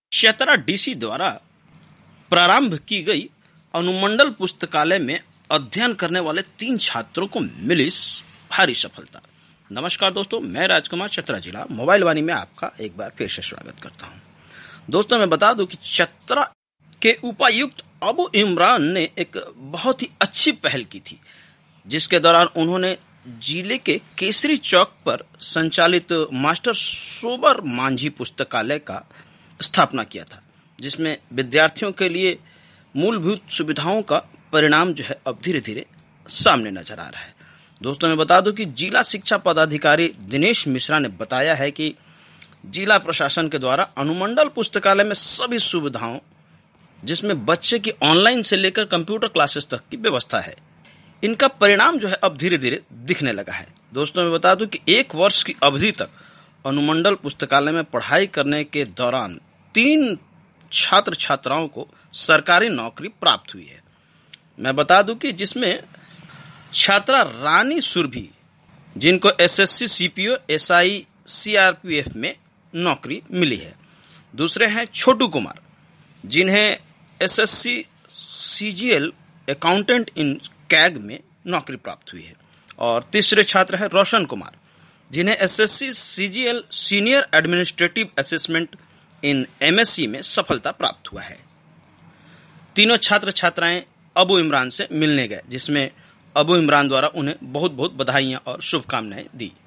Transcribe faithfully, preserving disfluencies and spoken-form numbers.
Chatra DC द्वारा प्रारंभ की गई अनुमंडल पुस्तकालय में अध्ययन करने वाले तीन छात्रों को मिली भारी सफलता। नमस्कार दोस्तों, मैं राजकुमार चतरा जिला मोबाइल वाणी में आपका एक बार फिर से स्वागत करता हूं। दोस्तों, मैं बता दूं कि चतरा के उपायुक्त अबू इमरान ने एक बहुत ही अच्छी पहल की थी, जिसके दौरान उन्होंने जिले के केसरी चौक पर संचालित मास्टर सोबर मांझी पुस्तकालय का स्थापना किया था, जिसमें विद्यार्थियों के लिए मूलभूत सुविधाओं का परिणाम जो है अब धीरे धीरे सामने नजर आ रहा है। दोस्तों, मैं बता दूं कि जिला शिक्षा पदाधिकारी दिनेश मिश्रा ने बताया है कि जिला प्रशासन के द्वारा अनुमंडल पुस्तकालय में सभी सुविधाओं, जिसमें बच्चे की ऑनलाइन से लेकर कंप्यूटर क्लासेस तक की व्यवस्था है, इनका परिणाम जो है अब धीरे धीरे दिखने लगा है। दोस्तों, मैं बता दूं कि एक वर्ष की अवधि तक अनुमंडल पुस्तकालय में पढ़ाई करने के दौरान तीन छात्र छात्राओं को सरकारी नौकरी प्राप्त हुई है। मैं बता दूं कि जिसमें छात्रा रानी सुरभि, जिनको एसएससी, सीपीओ, एसआई, सीआरपीएफ में नौकरी मिली है। दूसरे हैं छोटू कुमार, जिन्हें SSC, CGL, accountant in CAG में नौकरी प्राप्त हुई है। और तीसरे छात्र हैं रोशन कुमार, जिन्हें SSC, CGL, senior administrative assessment in MSC में सफलता प्राप्त हुआ है। तीनों छात्र छात्राएं अबू इमरान से मिलने गए, जिसमें अबू इमरान द्वारा उन्हें बहुत बहुत बधाइयां और शुभकामनाएं दी।